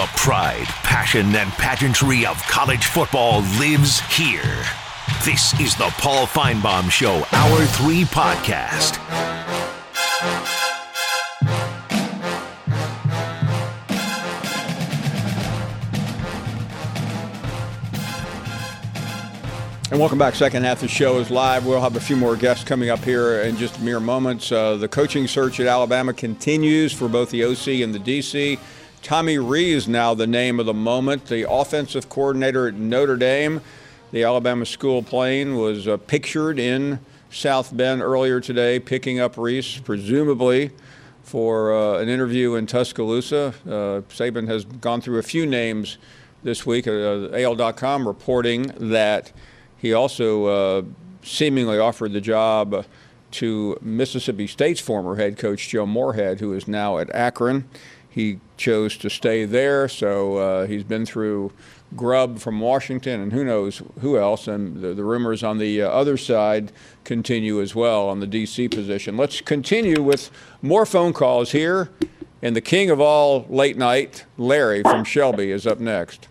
the pride, passion, and pageantry of college football lives here. This is the Paul Finebaum Show, Hour 3 podcast. And welcome back. Second half of the show is live. We'll have a few more guests coming up here in just mere moments. The coaching search at Alabama continues for both the OC and the DC. Tommy Rees is now the name of the moment. The offensive coordinator at Notre Dame. The Alabama school plane was pictured in South Bend earlier today, picking up Rees, presumably for an interview in Tuscaloosa. Saban has gone through a few names this week. AL.com reporting that he also seemingly offered the job to Mississippi State's former head coach, Joe Moorhead, who is now at Akron. He chose to stay there, so he's been through Grubb from Washington and who knows who else. And the rumors on the other side continue as well on the D.C. position. Let's continue with more phone calls here. And the king of all late night, Larry from Shelby, is up next.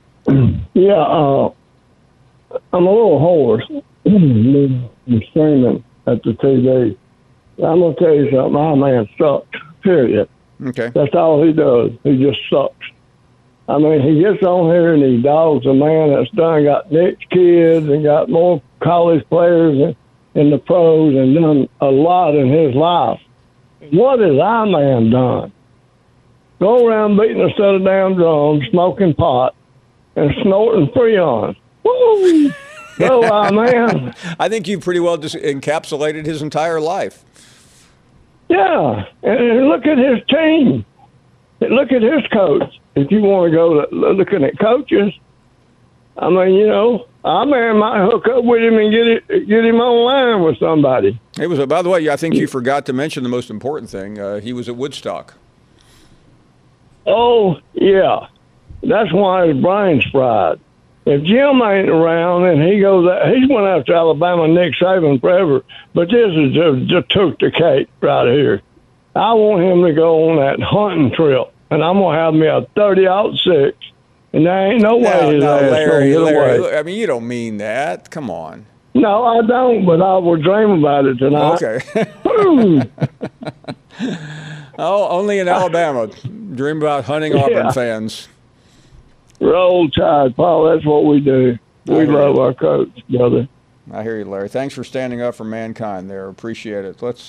Yeah, I'm a little hoarse. I'm screaming at the TV. I'm going to tell you something. My man sucks, period. Okay. That's all he does. He just sucks. I mean, he gets on here and he dogs a man that's got Nick's kids and got more college players in the pros and done a lot in his life. What has our man done? Go around beating a set of damn drums, smoking pot, and snorting Freon. Woo! Go, our man. I think you pretty well just encapsulated his entire life. Yeah, and look at his team. Look at his coach. If you want to go looking at coaches, I mean, you know, our man might hook up with him and get him online with somebody. It was, by the way, I think you forgot to mention the most important thing. He was at Woodstock. Oh, yeah. That's why his brain's fried. If Jim ain't around and he's went after Alabama, Nick Saban forever, but this is just took the cake right here. I want him to go on that hunting trip, and I'm going to have me a 30-06, and there ain't no way his ass Larry, going to get away. I mean, you don't mean that. Come on. No, I don't, but I will dream about it tonight. Okay. Oh, only in Alabama. Dream about hunting Auburn fans. Roll Tide, Paul. That's what we do. We love our coach, brother. I hear you, Larry. Thanks for standing up for mankind there. Appreciate it. Let's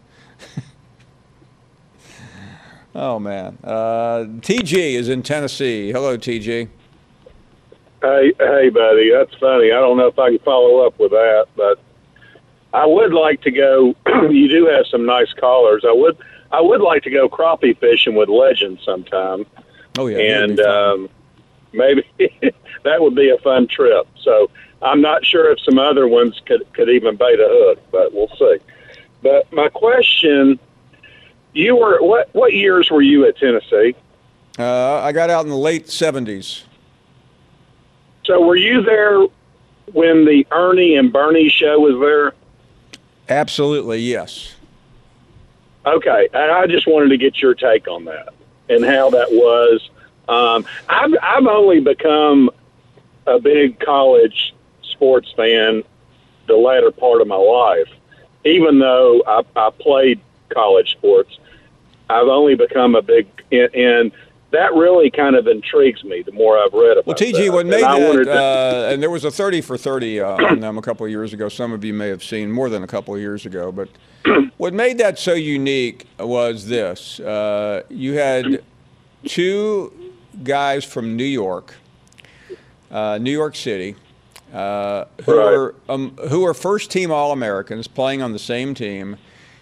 oh, man. TG is in Tennessee. Hello, TG. Hey, buddy. That's funny. I don't know if I can follow up with that, but I would like to go. You do have some nice callers. I would like to go crappie fishing with Legend sometime. Oh, yeah. And maybe that would be a fun trip. So I'm not sure if some other ones could even bait a hook, but we'll see. But my question, you were what years were you at Tennessee? I got out in the late 70s. So were you there when the Ernie and Bernie show was there? Absolutely, yes. Okay, and I just wanted to get your take on that and how that was. I've only become a big college sports fan the latter part of my life. Even though I played college sports, I've only become a big and that really kind of intrigues me the more I've read about it. Well, TG, what made that, and there was a 30 for 30 on them a couple of years ago. Some of you may have seen more than a couple of years ago. But what made that so unique was this. You had two guys from New York City, who are first-team All-Americans playing on the same team.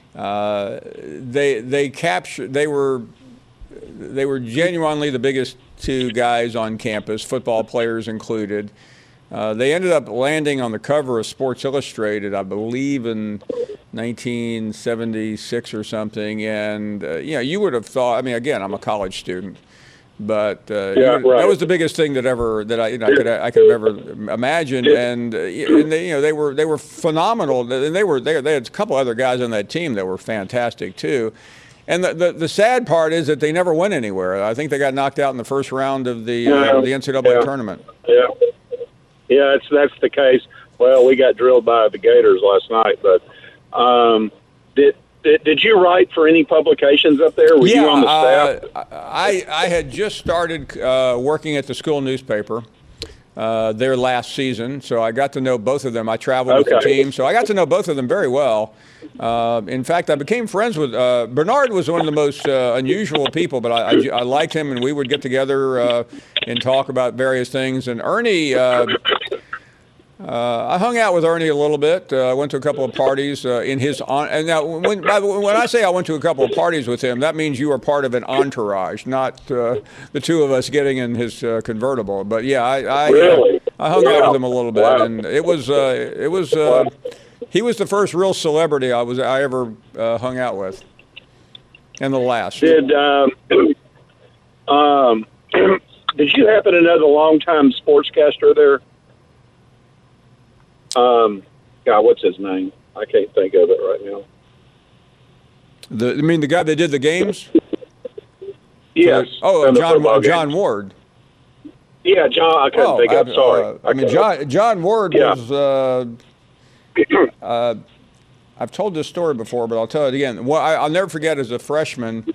They were genuinely the biggest two guys on campus, football players included. They ended up landing on the cover of Sports Illustrated, I believe, in 1976 or something. And you would have thought. I mean, again, I'm a college student, but that was the biggest thing that I could have ever imagined. And they were phenomenal. And they had a couple other guys on that team that were fantastic too. And the sad part is that they never went anywhere. I think they got knocked out in the first round of the NCAA tournament. Yeah, that's the case. Well, we got drilled by the Gators last night, but did you write for any publications up there? Were you on the staff? I had just started working at the school newspaper there last season, so I got to know both of them. I traveled with the team, so I got to know both of them very well. In fact, I became friends with Bernard. Was one of the most unusual people, but I liked him, and we would get together and talk about various things. And Ernie, I hung out with Ernie a little bit. I went to a couple of parties in his and now when I say I went to a couple of parties with him, that means you are part of an entourage, not the two of us getting in his convertible. But yeah, I hung out with him a little bit, and it was he was the first real celebrity I ever hung out with, and the last. Did you happen to know the longtime sportscaster there? God, what's his name? I can't think of it right now. You mean the guy that did the games? Yes. John Ward. Yeah, John. I couldn't think of it. Sorry. John Ward was. I've told this story before, but I'll tell it again. Well, I'll never forget. As a freshman,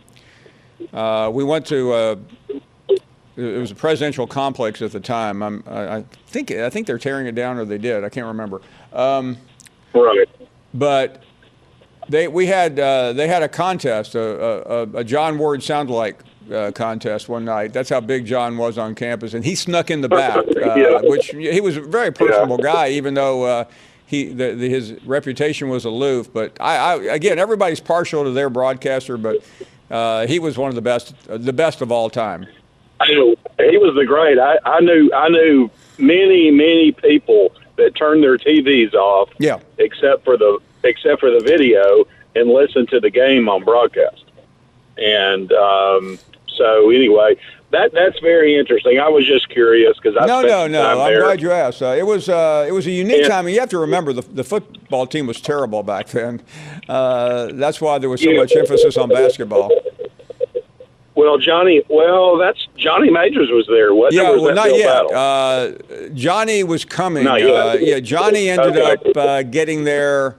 we went to. It was a presidential complex at the time. I think they're tearing it down, or they did. I can't remember. Right. But they had a contest, a John Ward sound-alike contest one night. That's how big John was on campus, and he snuck in the back, which he was a very personable guy, even though his reputation was aloof. But again, everybody's partial to their broadcaster, but he was one of the best of all time. He was the great. I knew many people that turned their TVs off, except for the video, and listened to the game on broadcast. And so anyway, that's very interesting. I was just curious because No. I'm glad you asked. It was a unique time. And you have to remember the football team was terrible back then. That's why there was so much emphasis on basketball. Well, Johnny Majors was there. Not yet. Johnny was coming. Not yet. Johnny ended up getting there.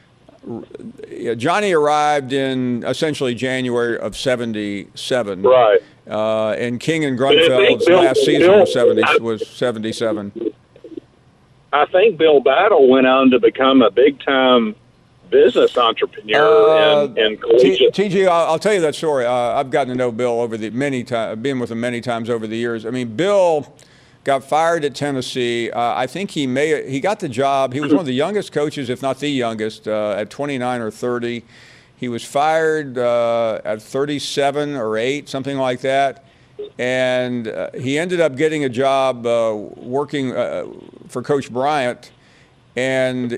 Johnny arrived in essentially January of '77. Right. And King and Grunfeld's last season was '77. I think Bill Battle went on to become a big-time business entrepreneur and collegiate. TG, I'll tell you that story. I've gotten to know Bill over many times. I've been with him many times over the years. I mean, Bill got fired at Tennessee. I think he got the job. He was one of the youngest coaches, if not the youngest, at 29 or 30. He was fired at 37 or 8, something like that. And he ended up getting a job working for Coach Bryant. And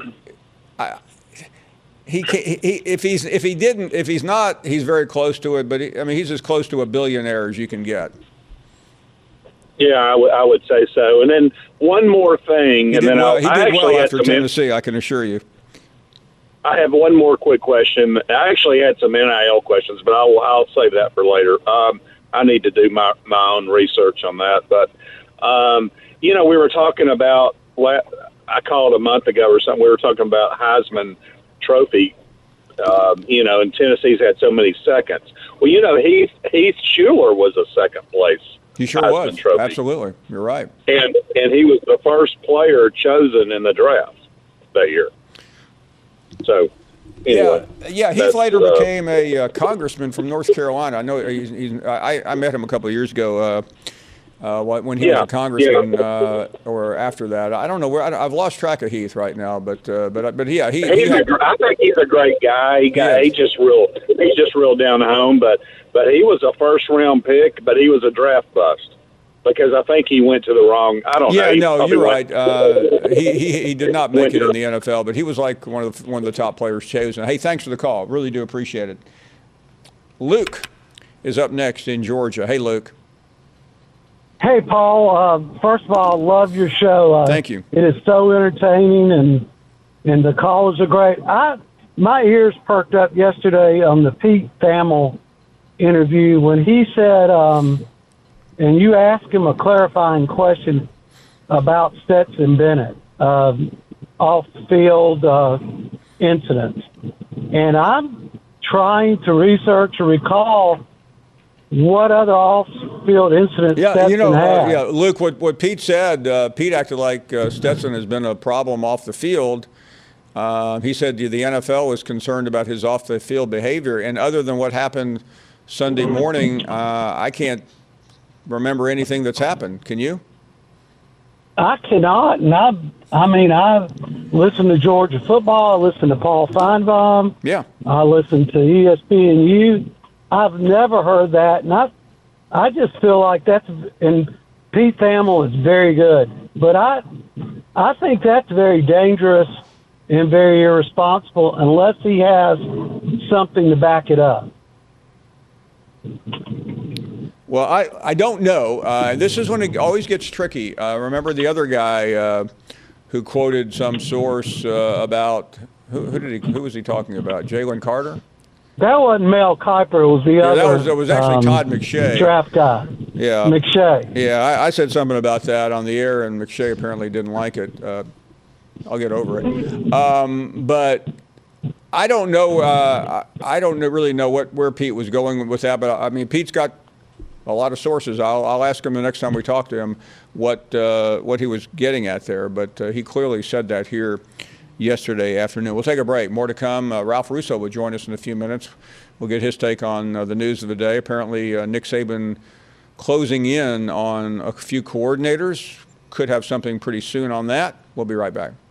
if he's not, he's very close to it. But he's as close to a billionaire as you can get. Yeah, I would say so. And then one more thing, he did well after Tennessee, I can assure you. I have one more quick question. I actually had some NIL questions, but I'll save that for later. I need to do my own research on that. But we were talking about, I called a month ago or something. We were talking about Heisman Trophy. And Tennessee's had so many seconds. Well, Heath Schuler was a second place. He sure Heisman was. Trophy. Absolutely. You're right. And he was the first player chosen in the draft that year. So, anyway. Yeah. Heath later became a congressman from North Carolina. I know I met him a couple of years ago when he was a congressman or after that. I don't know where. I've lost track of Heath right now, but yeah. I think he's a great guy. He's just real down home, but he was a first round pick, but he was a draft bust because I think he went to the wrong. I don't know. Yeah, no, you're right. He did not make it in the NFL, but he was like one of the top players chosen. Hey, thanks for the call. Really do appreciate it. Luke is up next in Georgia. Hey, Luke. Hey, Paul. First of all, I love your show. Thank you. It is so entertaining, and the callers are great. My ears perked up yesterday on the Pete Thamel interview when he said, and you asked him a clarifying question about Stetson Bennett, off-field incidents. And I'm trying to research or recall what other off-field incidents Stetson had. Luke, what Pete said, Pete acted like Stetson has been a problem off the field. He said the NFL was concerned about his off-the-field behavior. And other than what happened Sunday morning, I can't remember anything that's happened. Can you? I cannot. And I listen to Georgia football. I listen to Paul Feinbaum. Yeah. I listen to ESPNU. I've never heard that. And I just feel like and Pete Thamel is very good. But I think that's very dangerous and very irresponsible unless he has something to back it up. Well, I don't know. This is when it always gets tricky. Remember the other guy who quoted some source about who was he talking about? Jalen Carter? That wasn't Mel Kiper. It was the other. That was actually Todd McShay. Draft guy. Yeah. McShay. Yeah, I said something about that on the air, and McShay apparently didn't like it. I'll get over it. But I don't know. I don't really know where Pete was going with that. But I mean, Pete's got a lot of sources. I'll ask him the next time we talk to him what he was getting at there. But he clearly said that here yesterday afternoon. We'll take a break. More to come. Ralph Russo will join us in a few minutes. We'll get his take on the news of the day. Apparently, Nick Saban closing in on a few coordinators. Could have something pretty soon on that. We'll be right back.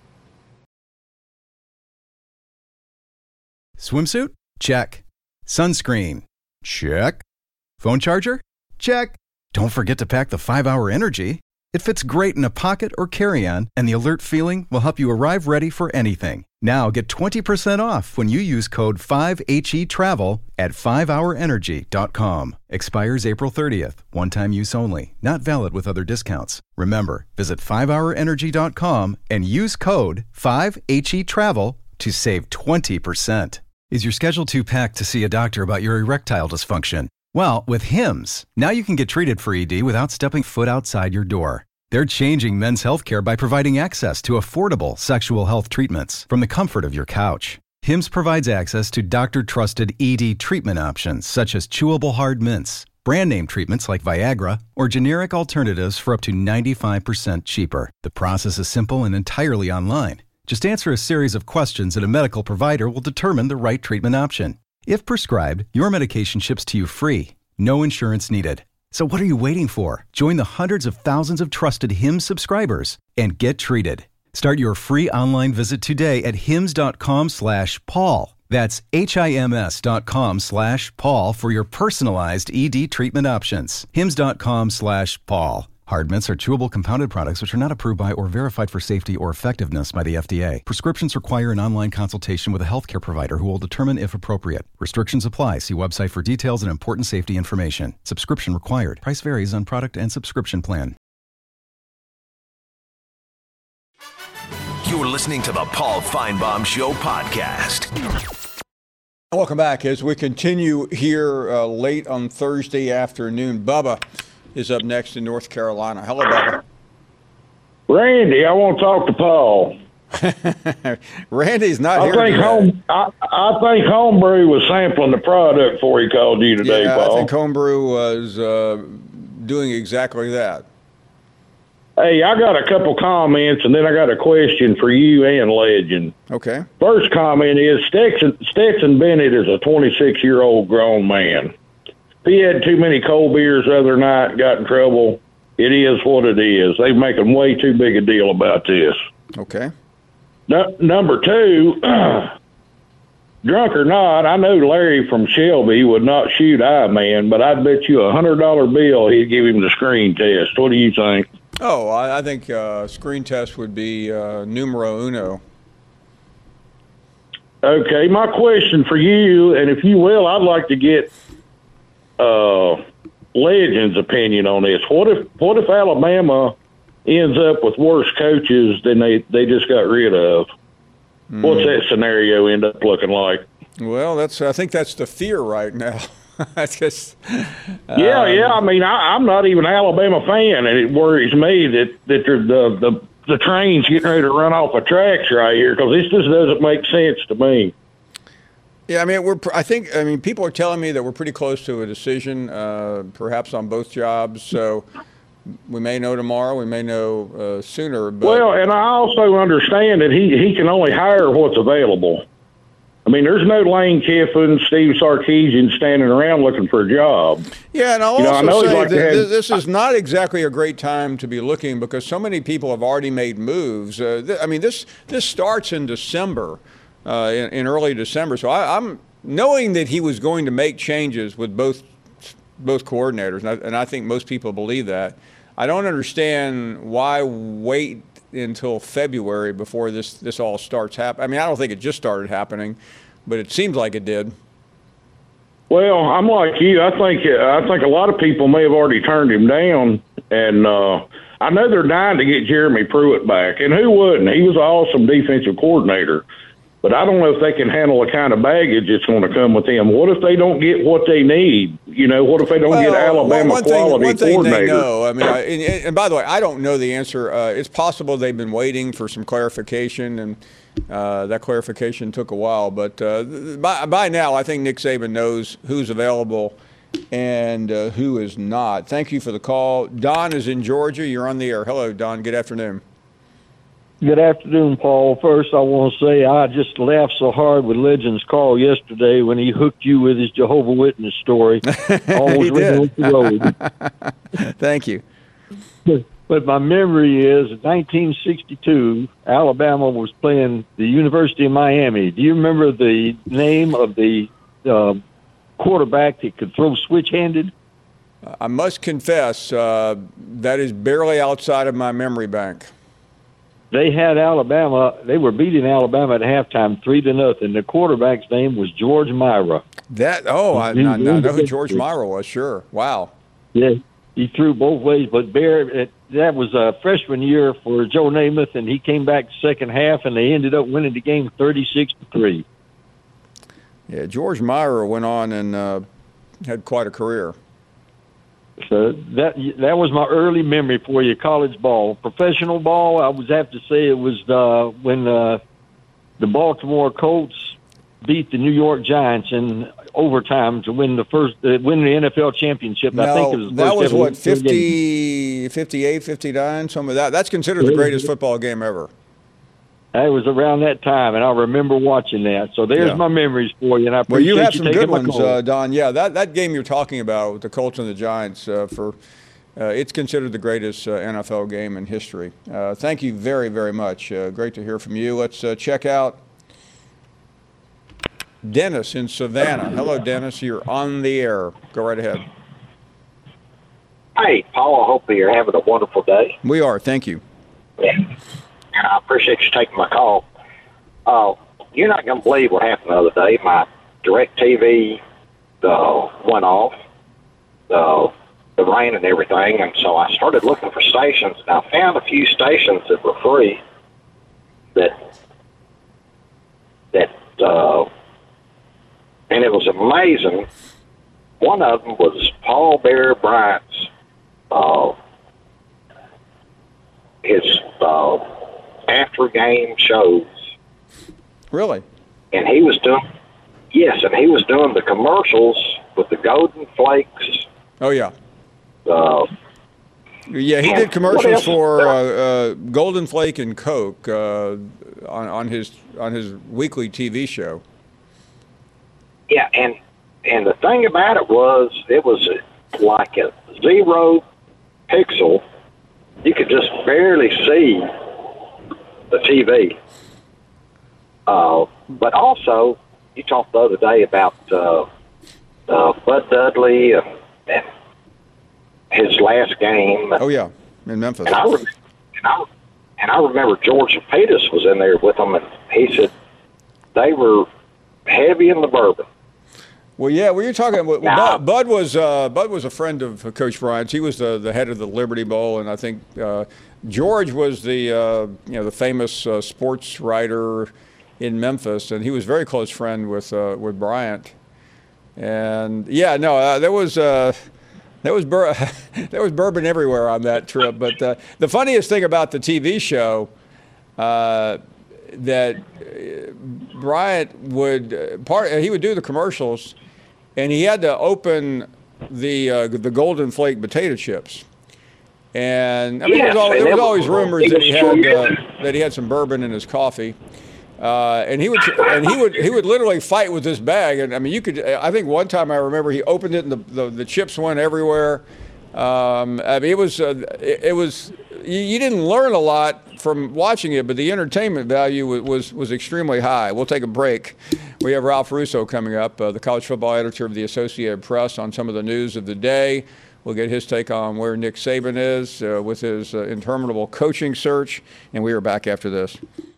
Swimsuit? Check. Sunscreen? Check. Phone charger? Check. Don't forget to pack the 5-Hour Energy. It fits great in a pocket or carry-on, and the alert feeling will help you arrive ready for anything. Now get 20% off when you use code 5HETRAVEL at 5hourenergy.com. Expires April 30th. One-time use only. Not valid with other discounts. Remember, visit 5hourenergy.com and use code 5HETRAVEL to save 20%. Is your schedule too packed to see a doctor about your erectile dysfunction? Well, with Hims, now you can get treated for ED without stepping foot outside your door. They're changing men's healthcare by providing access to affordable sexual health treatments from the comfort of your couch. Hims provides access to doctor-trusted ED treatment options such as chewable hard mints, brand name treatments like Viagra, or generic alternatives for up to 95% cheaper. The process is simple and entirely online. Just answer a series of questions and a medical provider will determine the right treatment option. If prescribed, your medication ships to you free. No insurance needed. So what are you waiting for? Join the hundreds of thousands of trusted Hims subscribers and get treated. Start your free online visit today at hims.com/Paul. That's HIMS.com/Paul for your personalized ED treatment options. hims.com/Paul. Hard mints are chewable compounded products which are not approved by or verified for safety or effectiveness by the FDA. Prescriptions require an online consultation with a healthcare provider who will determine if appropriate. Restrictions apply. See website for details and important safety information. Subscription required. Price varies on product and subscription plan. You're listening to the Paul Feinbaum Show podcast. Welcome back as we continue here late on Thursday afternoon. Bubba is up next in North Carolina. Hello, Bubba. Randy, I want to talk to Paul. Randy's not here today. I think Homebrew was sampling the product before he called you today, Paul. I think Homebrew was doing exactly that. Hey, I got a couple comments, and then I got a question for you and Legend. Okay. First comment is Stetson Bennett is a 26-year-old grown man. If he had too many cold beers the other night and got in trouble, it is what it is. They're making way too big a deal about this. Okay. Number two, drunk or not, I know Larry from Shelby would not shoot I-Man, but I'd bet you $100 bill he'd give him the screen test. What do you think? Oh, I think screen test would be numero uno. Okay, my question for you, and if you will, I'd like to get Legend's opinion on this. What if Alabama ends up with worse coaches than they just got rid of? What's that scenario end up looking like? Well, I think that's the fear right now. That's just. Yeah. I mean, I'm not even an Alabama fan, and it worries me that the train's getting ready to run off the tracks right here because this just doesn't make sense to me. Yeah, I mean, people are telling me that we're pretty close to a decision, perhaps on both jobs. So we may know tomorrow. We may know sooner. But well, and I also understand that he can only hire what's available. I mean, there's no Lane Kiffin, Steve Sarkisian standing around looking for a job. Yeah, and I'll also say that this is not exactly a great time to be looking because so many people have already made moves. This starts in December, in early December. So I'm knowing that he was going to make changes with both coordinators, and I think most people believe that. I don't understand why wait until February before this all starts happening. I mean, I don't think it just started happening, but it seems like it did. Well, I'm like you. I think a lot of people may have already turned him down, and I know they're dying to get Jeremy Pruitt back, and who wouldn't? He was an awesome defensive coordinator. But I don't know if they can handle the kind of baggage that's going to come with him. What if they don't get what they need? What if they don't get Alabama quality one thing coordinators? They know. I mean, and by the way, I don't know the answer. It's possible they've been waiting for some clarification, and that clarification took a while. But by now, I think Nick Saban knows who's available and who is not. Thank you for the call. Don is in Georgia. You're on the air. Hello, Don. Good afternoon. Good afternoon, Paul. First, I want to say I just laughed so hard with Legends Carl yesterday when he hooked you with his Jehovah's Witness story. Almost ran off the road. Thank you. But my memory is 1962, Alabama was playing the University of Miami. Do you remember the name of the quarterback that could throw switch-handed? I must confess, that is barely outside of my memory bank. They had Alabama. They were beating Alabama at halftime, 3-0. The quarterback's name was George Myra. I know who George Myra was. Sure. Wow. Yeah, he threw both ways. But that was a freshman year for Joe Namath, and he came back second half, and they ended up winning the game 36-3. Yeah, George Myra went on and had quite a career. So that was my early memory for you, college ball. Professional ball, I would have to say it was when the Baltimore Colts beat the New York Giants in overtime to win the NFL championship. No, I think it was that was what, 50, 58, 59, some of that. That's considered the greatest football game ever. It was around that time, and I remember watching that. So there's my memories for you, and I appreciate you have some good ones, call. Don. Yeah, that game you're talking about with the Colts and the Giants, it's considered the greatest NFL game in history. Thank you very, very much. Great to hear from you. Let's check out Dennis in Savannah. Hello, Dennis. You're on the air. Go right ahead. Hey, Paul. I hope you're having a wonderful day. We are. Thank you. Yeah. And I appreciate you taking my call. You're not going to believe what happened the other day. My DirecTV went off, the rain and everything, and so I started looking for stations, and I found a few stations that were free and it was amazing. One of them was Paul Bear Bryant's his after game shows. Really? And he was doing the commercials with the Golden Flakes. Oh yeah. Yeah, he and did commercials for Golden Flake and Coke on his weekly TV show. Yeah, and the thing about it was like a 0 pixel. You could just barely see the TV. But also, you talked the other day about Bud Dudley and his last game. Oh yeah, in Memphis. And I remember George Pettis was in there with them, and he said they were heavy in the bourbon. Well, yeah, well, you're talking. Well, Bud was a friend of Coach Bryant's. He was the head of the Liberty Bowl, and I think George was the famous sports writer in Memphis, and he was a very close friend with Bryant. And yeah, no, there was bourbon everywhere on that trip. But the funniest thing about the TV show that Bryant would he would do the commercials, and he had to open the Golden Flake potato chips. And I mean, there was always rumors that he had some bourbon in his coffee. And he would literally fight with this bag. And I mean, I think one time I remember he opened it and the chips went everywhere. I mean, it was you didn't learn a lot from watching it, but the entertainment value was extremely high. We'll take a break. We have Ralph Russo coming up, the college football editor of the Associated Press, on some of the news of the day. We'll get his take on where Nick Saban is with his interminable coaching search, and we are back after this.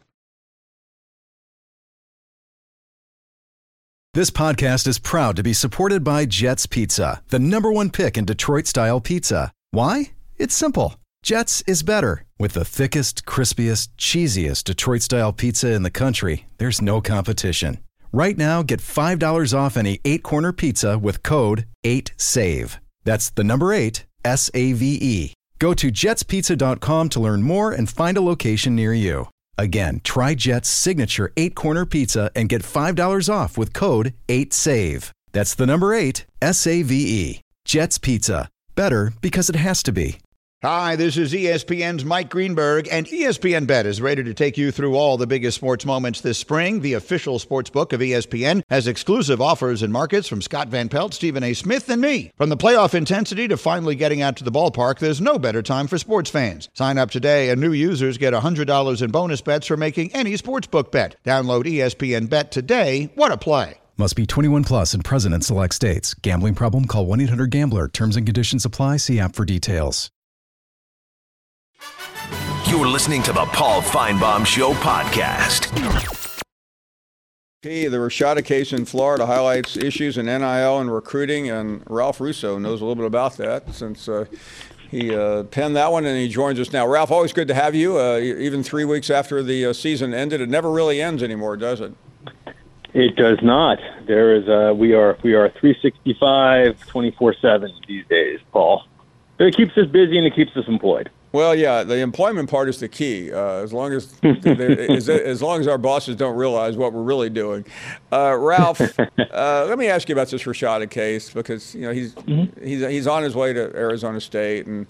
This podcast is proud to be supported by Jets Pizza, the #1 pick in Detroit-style pizza. Why? It's simple. Jets is better. With the thickest, crispiest, cheesiest Detroit-style pizza in the country, there's no competition. Right now, get $5 off any 8-corner pizza with code 8SAVE. That's the number 8, SAVE. Go to jetspizza.com to learn more and find a location near you. Again, try Jet's signature 8-corner pizza and get $5 off with code 8SAVE. That's the number 8, SAVE. Jet's Pizza. Better because it has to be. Hi, this is ESPN's Mike Greenberg, and ESPN Bet is ready to take you through all the biggest sports moments this spring. The official sports book of ESPN has exclusive offers and markets from Scott Van Pelt, Stephen A. Smith, and me. From the playoff intensity to finally getting out to the ballpark, there's no better time for sports fans. Sign up today, and new users get $100 in bonus bets for making any sportsbook bet. Download ESPN Bet today. What a play. Must be 21 plus and present in select states. Gambling problem? Call 1-800-GAMBLER. Terms and conditions apply. See app for details. You're listening to the Paul Feinbaum Show podcast. The Rashada case in Florida highlights issues in NIL and recruiting, and Ralph Russo knows a little bit about that since he penned that one, and he joins us now. Ralph, always good to have you, even 3 weeks after the season ended. It never really ends anymore, does it? It does not. There is we are 365, 24/7 these days, Paul. But it keeps us busy and it keeps us employed. Well, yeah, the employment part is the key. As long as our bosses don't realize what we're really doing. Ralph, let me ask you about this Rashada case, because he's on his way to Arizona State, and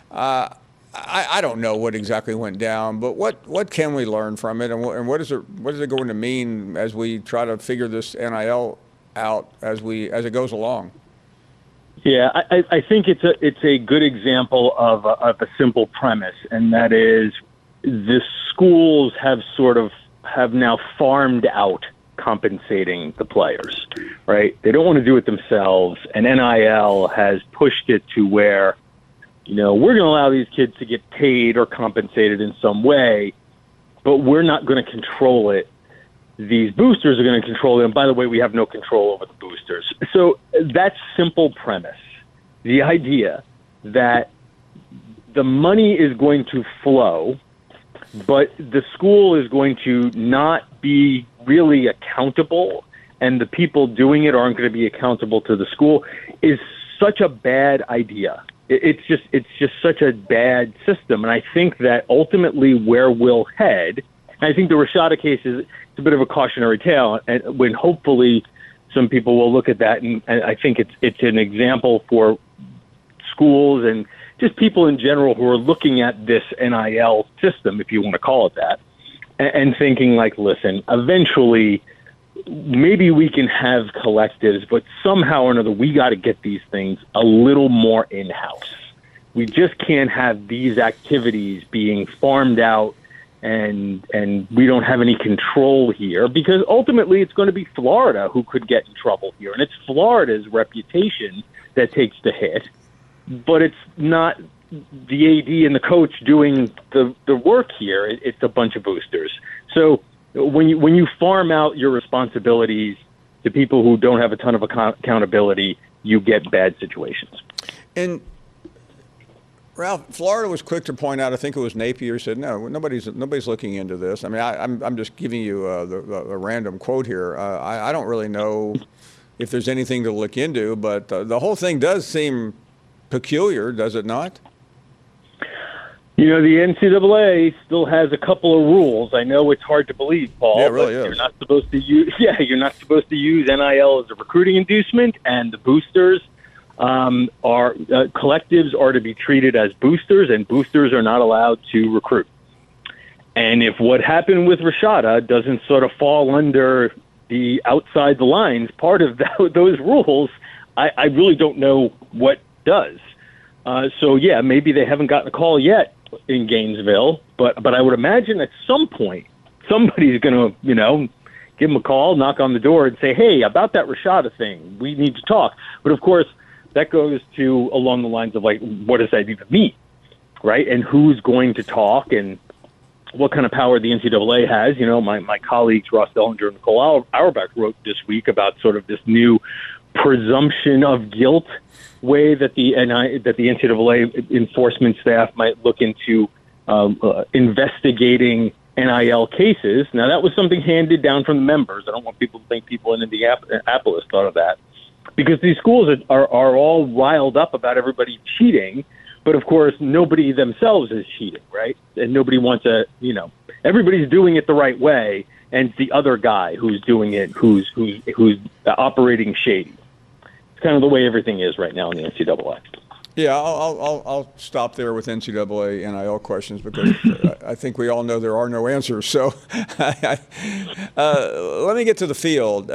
I don't know what exactly went down, but what can we learn from it, and what is it going to mean as we try to figure this NIL out as it goes along? Yeah, I think it's a good example of a simple premise, and that is the schools have now farmed out compensating the players, right? They don't want to do it themselves, and NIL has pushed it to where, we're going to allow these kids to get paid or compensated in some way, but we're not going to control it. These boosters are going to control it. And by the way, we have no control over the boosters. So that's simple premise. The idea that the money is going to flow, but the school is going to not be really accountable, and the people doing it aren't going to be accountable to the school, is such a bad idea. It's just such a bad system. And I think that ultimately where we'll head, and I think the Rashada case it's a bit of a cautionary tale, and when hopefully some people will look at that, and I think it's an example for schools and just people in general who are looking at this NIL system, if you want to call it that, and thinking like, listen, eventually maybe we can have collectives, but somehow or another we got to get these things a little more in-house. We just can't have these activities being farmed out and we don't have any control here, because ultimately it's going to be Florida who could get in trouble here. And it's Florida's reputation that takes the hit, but it's not the AD and the coach doing the work here. It's a bunch of boosters. So when you farm out your responsibilities to people who don't have a ton of accountability, you get bad situations. And Ralph, Florida was quick to point out, I think it was Napier, said, no, nobody's looking into this. I mean, I'm just giving you a random quote here. I don't really know if there's anything to look into. But the whole thing does seem peculiar, does it not? The NCAA still has a couple of rules. I know it's hard to believe, Paul. Yeah, it really is. You're not supposed to use. Yeah, you're not supposed to use NIL as a recruiting inducement, and the boosters collectives are to be treated as boosters, and boosters are not allowed to recruit. And if what happened with Rashada doesn't sort of fall under the outside the lines part of those rules, I really don't know what does. So yeah, maybe they haven't gotten a call yet in Gainesville, but I would imagine at some point somebody's going to, give them a call, knock on the door, and say, "Hey, about that Rashada thing, we need to talk." But of course, that goes to along the lines of like, what does that even mean, right? And who's going to talk, and what kind of power the NCAA has. My colleagues Ross Dellinger and Nicole Auerbach wrote this week about sort of this new presumption of guilt way that the NCAA enforcement staff might look into investigating NIL cases. Now, that was something handed down from the members. I don't want people to think people in Indianapolis thought of that, because these schools are all riled up about everybody cheating, but of course nobody themselves is cheating, right? And nobody wants everybody's doing it the right way, and it's the other guy who's doing it, who's operating shady. Kind of the way everything is right now in the NCAA. Yeah, I'll stop there with NCAA NIL questions, because I think we all know there are no answers. So let me get to the field.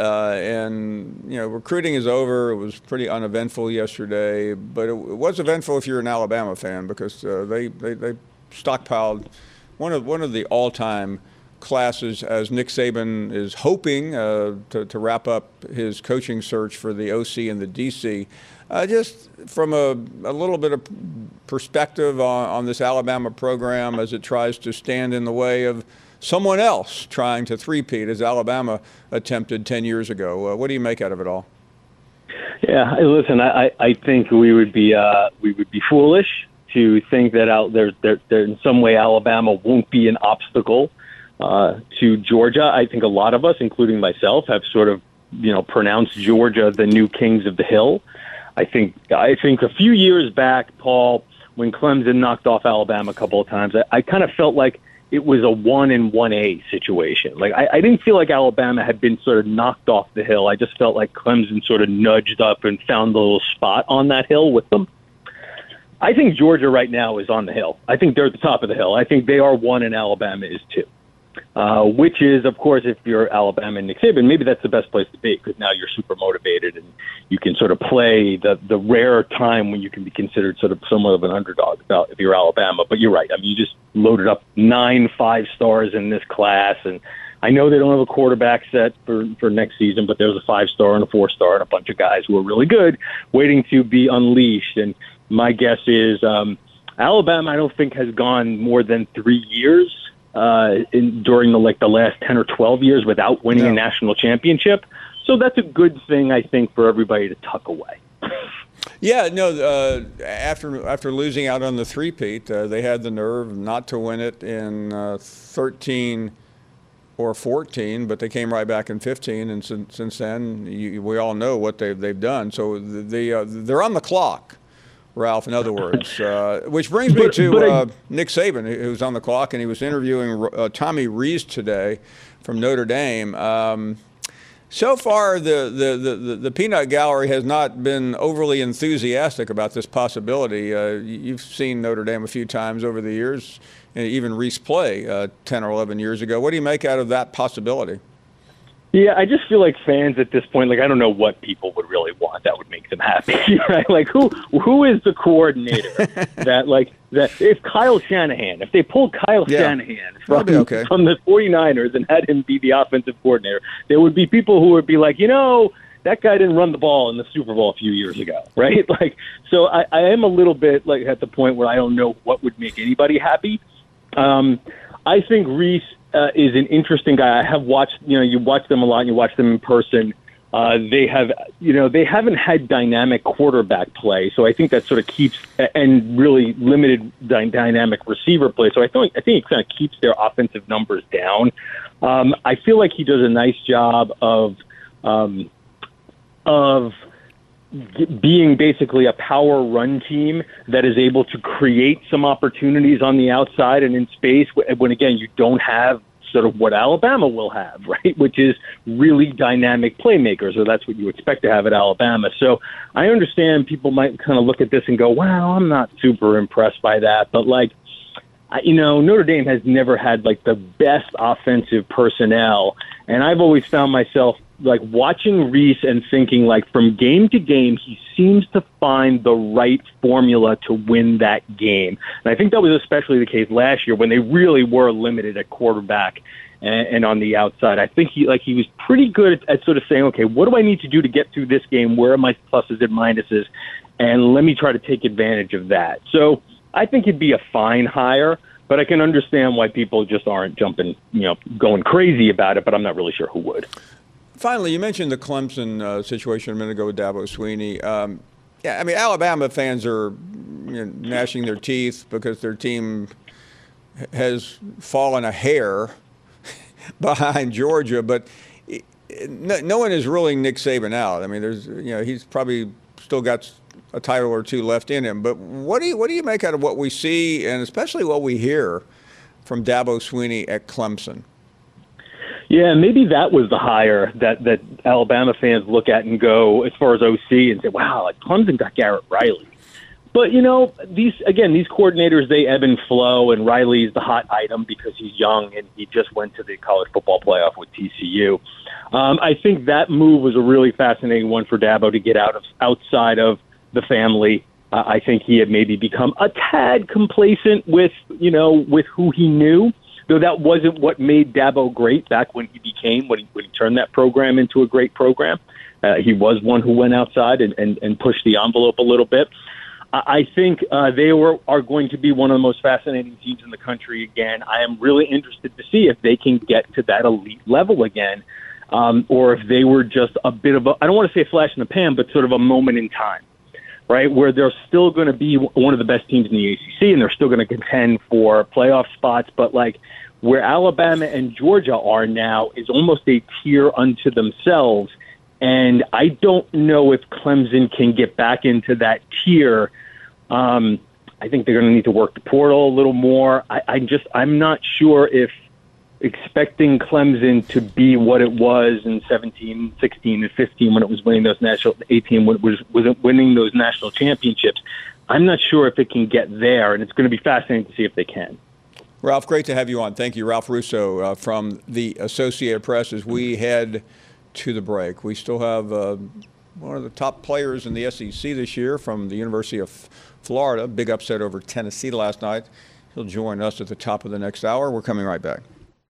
Recruiting is over. It was pretty uneventful yesterday, but it was eventful if you're an Alabama fan, because they stockpiled one of the all-time classes, as Nick Saban is hoping to wrap up his coaching search for the OC and the DC. Just from a little bit of perspective on this Alabama program as it tries to stand in the way of someone else trying to three-peat, as Alabama attempted 10 years ago. What do you make out of it all? Yeah, listen, I think we would be foolish to think that there in some way Alabama won't be an obstacle to Georgia. I think a lot of us, including myself, have sort of, pronounced Georgia the new kings of the hill. I think a few years back, Paul, when Clemson knocked off Alabama a couple of times, I kind of felt like it was a 1 and 1A situation. Like I didn't feel like Alabama had been sort of knocked off the hill. I just felt like Clemson sort of nudged up and found a little spot on that hill with them. I think Georgia right now is on the hill. I think they're at the top of the hill. I think they are 1 and Alabama is 2. Which is, of course, if you're Alabama and Nick Saban, maybe that's the best place to be, because now you're super motivated and you can sort of play the rare time when you can be considered sort of somewhat of an underdog if you're Alabama. But you're right. I mean, you just loaded up 9 5-stars in this class, and I know they don't have a quarterback set for next season, but there's a 5-star and a 4-star and a bunch of guys who are really good waiting to be unleashed. And my guess is Alabama, I don't think, has gone more than 3 years during the last 10 or 12 years without winning a national championship. So that's a good thing, I think, for everybody to tuck away. Yeah, no, after losing out on the three-peat, they had the nerve not to win it in 13 or 14, but they came right back in 15, and since then, we all know what they've done. So they're on the clock, Ralph, in other words, which brings me to Nick Saban, who's on the clock, and he was interviewing Tommy Rees today from Notre Dame. So far, the peanut gallery has not been overly enthusiastic about this possibility. You've seen Notre Dame a few times over the years, and even Rees play 10 or 11 years ago. What do you make out of that possibility? Yeah, I just feel like fans at this point, I don't know what people would really want that would make them happy, right? Like, who is the coordinator that if Kyle Shanahan, if they pulled Kyle Shanahan from the 49ers and had him be the offensive coordinator, there would be people who would be like, that guy didn't run the ball in the Super Bowl a few years ago, right? So I am a little bit at the point where I don't know what would make anybody happy. I think Rees is an interesting guy. I have watched, you watch them a lot, and you watch them in person. They haven't had dynamic quarterback play, so I think that sort of keeps, and really limited dynamic receiver play. So I think it kind of keeps their offensive numbers down. I feel like he does a nice job of of being basically a power run team that is able to create some opportunities on the outside and in space when again, you don't have sort of what Alabama will have, right? Which is really dynamic playmakers, or that's what you expect to have at Alabama. So I understand people might kind of look at this and go, wow, I'm not super impressed by that. But Notre Dame has never had like the best offensive personnel. And I've always found myself like watching Reese and thinking like from game to game, he seems to find the right formula to win that game. And I think that was especially the case last year when they really were limited at quarterback and on the outside. I think he was pretty good at sort of saying, okay, what do I need to do to get through this game? Where are my pluses and minuses? And let me try to take advantage of that. So I think it'd be a fine hire, but I can understand why people just aren't jumping, going crazy about it, but I'm not really sure who would. Finally, you mentioned the Clemson situation a minute ago with Dabo Swinney. Alabama fans are gnashing their teeth because their team has fallen a hair behind Georgia, but no one is ruling Nick Saban out. I mean, he's probably still got a title or two left in him. But what do you make out of what we see and especially what we hear from Dabo Swinney at Clemson? Yeah, maybe that was the hire that Alabama fans look at and go, as far as OC, and say, wow, like Clemson got Garrett Riley. But, these coordinators, they ebb and flow, and Riley's the hot item because he's young and he just went to the college football playoff with TCU. I think that move was a really fascinating one for Dabo to get outside of the family. I think he had maybe become a tad complacent with who he knew. Though that wasn't what made Dabo great back when he turned that program into a great program. He was one who went outside and pushed the envelope a little bit. I think they are going to be one of the most fascinating teams in the country again. I am really interested to see if they can get to that elite level again, or if they were just a bit of I don't want to say a flash in the pan, but sort of a moment in time, right, where they're still going to be one of the best teams in the ACC, and they're still going to contend for playoff spots, but where Alabama and Georgia are now is almost a tier unto themselves. And I don't know if Clemson can get back into that tier. I think they're going to need to work the portal a little more. I'm not sure if expecting Clemson to be what it was in 17, 16, and 15 when it was winning those 18 when it wasn't winning those national championships. I'm not sure if it can get there, and it's going to be fascinating to see if they can. Ralph, great to have you on. Thank you. Ralph Russo from the Associated Press as we head to the break. We still have one of the top players in the SEC this year from the University of Florida. Big upset over Tennessee last night. He'll join us at the top of the next hour. We're coming right back.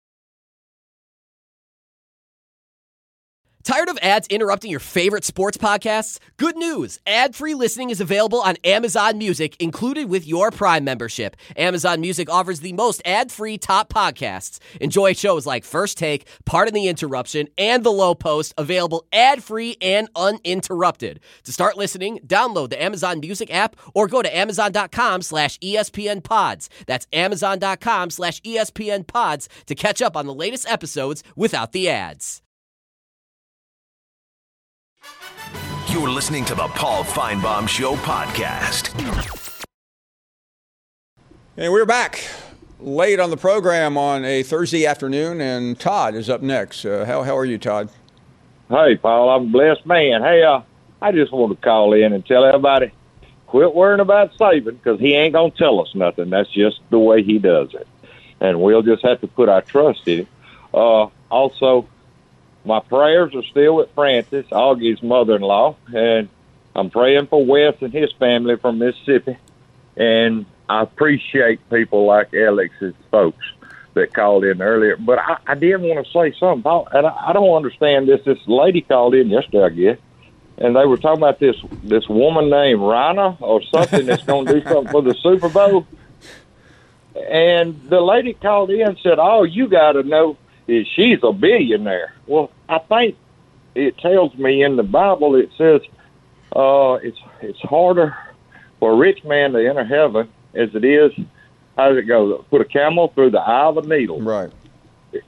Tired of ads interrupting your favorite sports podcasts? Good news! Ad-free listening is available on Amazon Music, included with your Prime membership. Amazon Music offers the most ad-free top podcasts. Enjoy shows like First Take, Pardon the Interruption, and The Low Post, available ad-free and uninterrupted. To start listening, download the Amazon Music app or go to amazon.com/ESPN Pods. That's amazon.com/ESPN Pods to catch up on the latest episodes without the ads. You're listening to the Paul Feinbaum Show podcast. And we're back late on the program on a Thursday afternoon, and Todd is up next. How are you, Todd? Hey, Paul, I'm a blessed man. Hey, I just want to call in and tell everybody, quit worrying about Saban because he ain't going to tell us nothing. That's just the way he does it. And we'll just have to put our trust in it. Also, my prayers are still with Francis, Augie's mother-in-law, and I'm praying for Wes and his family from Mississippi. And I appreciate people like Alex's folks that called in earlier. But I did want to say something, Paul, and I don't understand this. This lady called in yesterday, I guess, and they were talking about this woman named Rana or something that's going to do something for the Super Bowl. And the lady called in and said, "Oh, you got to know is she's a billionaire." Well, I think it tells me in the Bible, it says it's harder for a rich man to enter heaven as it is, how does it go? Put a camel through the eye of a needle. Right.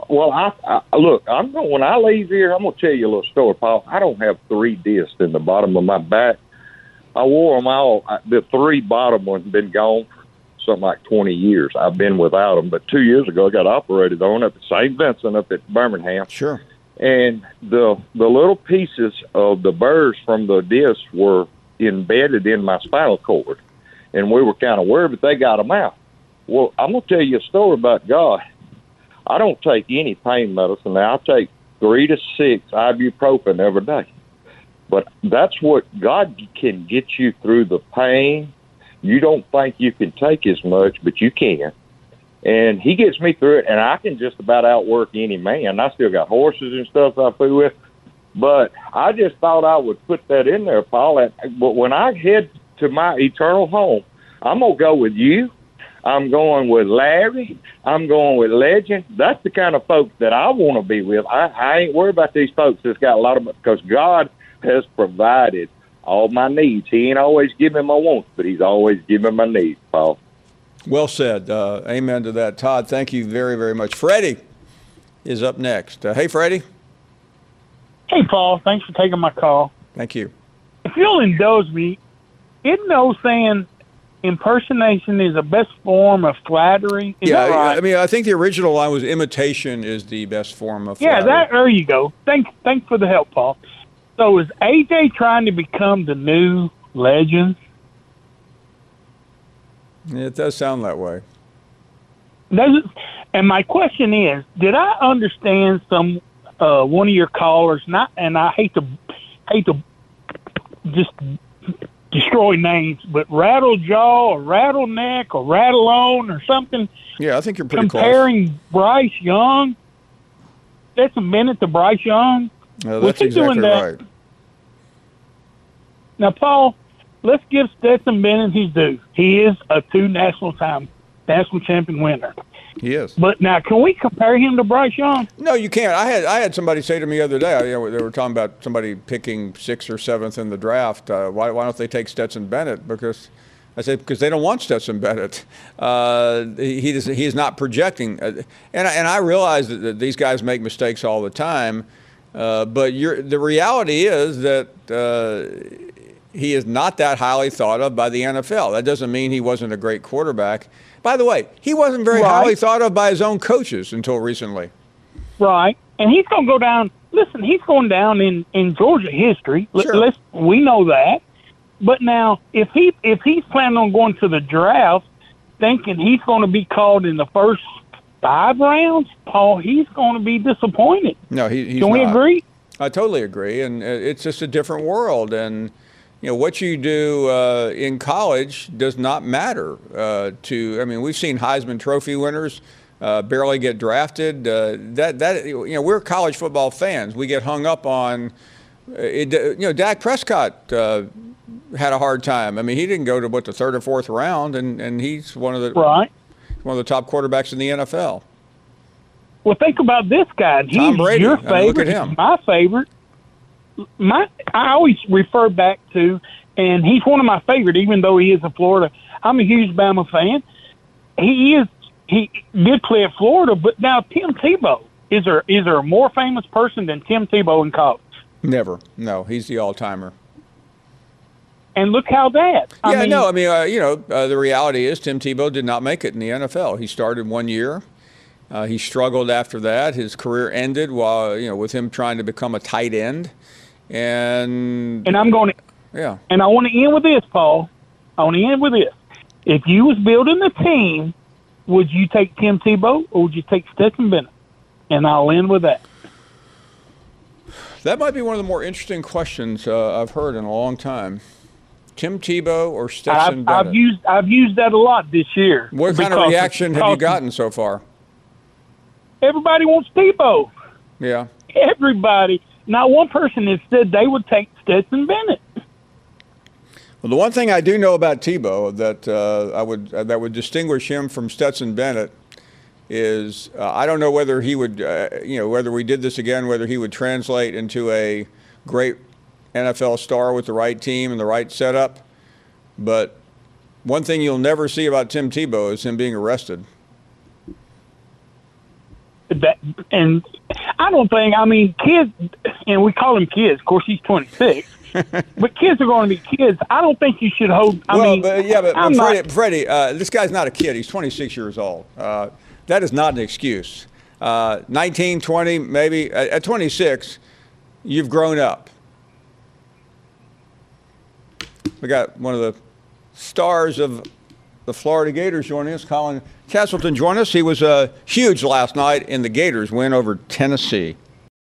Well, I look. When I leave here, I'm gonna tell you a little story, Paul. I don't have 3 discs in the bottom of my back. I wore them all. The 3 bottom ones been gone for something like 20 years. I've been without them. But 2 years ago, I got operated on up at St. Vincent up at Birmingham. Sure. And the little pieces of the burrs from the disc were embedded in my spinal cord, and we were kind of worried, but they got them out. Well, I'm gonna tell you a story about God. I don't take any pain medicine now. I take 3 to 6 ibuprofen every day. But that's what God can get you through the pain. You don't think you can take as much, but you can. And he gets me through it, and I can just about outwork any man. I still got horses and stuff I fool with. But I just thought I would put that in there, Paul. But when I head to my eternal home, I'm going to go with you. I'm going with Larry. I'm going with Legend. That's the kind of folks that I want to be with. I ain't worried about these folks that's got a lot of, because God has provided all my needs. He ain't always giving my wants, but he's always giving my needs, Paul. Well said. Amen to that, Todd. Thank you very, very much. Freddie is up next. Hey, Freddie. Hey, Paul. Thanks for taking my call. Thank you. If you'll indulge me, isn't no saying impersonation is the best form of flattery? Is that right? I mean, I think the original line was imitation is the best form of flattery. Yeah, there you go. Thanks for the help, Paul. So is AJ trying to become the new Legend? It does sound that way. And my question is, did I understand one of your callers? And I hate to just destroy names, but Rattlejaw or Rattleneck or Rattle-On or something. Yeah, I think you're pretty comparing Bryce Young, Stetson Bennett to Bryce Young. No, that's exactly right. Now, Paul, let's give Stetson Bennett his due. He is a 2 national champion winner. He is. But now, can we compare him to Bryce Young? No, you can't. I had somebody say to me the other day, they were talking about somebody picking 6th or 7th in the draft. Why don't they take Stetson Bennett? Because I said, because they don't want Stetson Bennett. He is not projecting. And I realize that these guys make mistakes all the time. But the reality is that he is not that highly thought of by the NFL. That doesn't mean he wasn't a great quarterback. By the way, he wasn't very highly thought of by his own coaches until recently. Right. And he's going to go down. Listen, he's going down in Georgia history. Sure. We know that. But now, if he's planning on going to the draft, thinking he's going to be called in the first 5 rounds, Paul, he's going to be disappointed. No, he's Can we agree? I totally agree, and it's just a different world. And what you do in college does not matter. I mean, we've seen Heisman Trophy winners barely get drafted. We're college football fans. We get hung up on it. Dak Prescott had a hard time. I mean, he didn't go to the 3rd or 4th round, and he's one of the top quarterbacks in the NFL. Well, think about this guy. Tom Brady. Your favorite. Look at him. He's my favorite. I always refer back to, and he's one of my favorite, even though he is a Florida. I'm a huge Bama fan. He did play at Florida, but now Tim Tebow. Is there a more famous person than Tim Tebow in college? Never. No, he's the all-timer. And look how that. The reality is Tim Tebow did not make it in the NFL. He started 1 year. He struggled after that. His career ended with him trying to become a tight end. And I'm going to. Yeah. And I want to end with this, Paul. If you was building a team, would you take Tim Tebow or would you take Stetson Bennett? And I'll end with that. That might be one of the more interesting questions I've heard in a long time. Tim Tebow or Stetson Bennett? I've used that a lot this year. What kind of reaction have you gotten so far? Everybody wants Tebow. Yeah. Everybody. Not one person has said they would take Stetson Bennett. Well, the one thing I do know about Tebow that would distinguish him from Stetson Bennett is I don't know whether he would, whether we did this again, whether he would translate into a great NFL star with the right team and the right setup. But one thing you'll never see about Tim Tebow is him being arrested. that, and I don't think, I mean, kids, and we call them kids. Of course, he's 26. But kids are going to be kids. I don't think you should hold. But Freddie, this guy's not a kid. He's 26 years old. That is not an excuse. 19, 20, maybe. At 26, you've grown up. We got one of the stars of the Florida Gators joining us, Colin Castleton, join us. He was huge last night in the Gators win over Tennessee.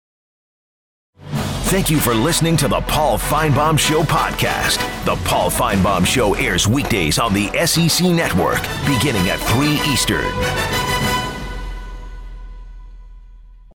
Thank you for listening to the Paul Feinbaum Show podcast. The Paul Feinbaum Show airs weekdays on the SEC Network, beginning at 3 Eastern.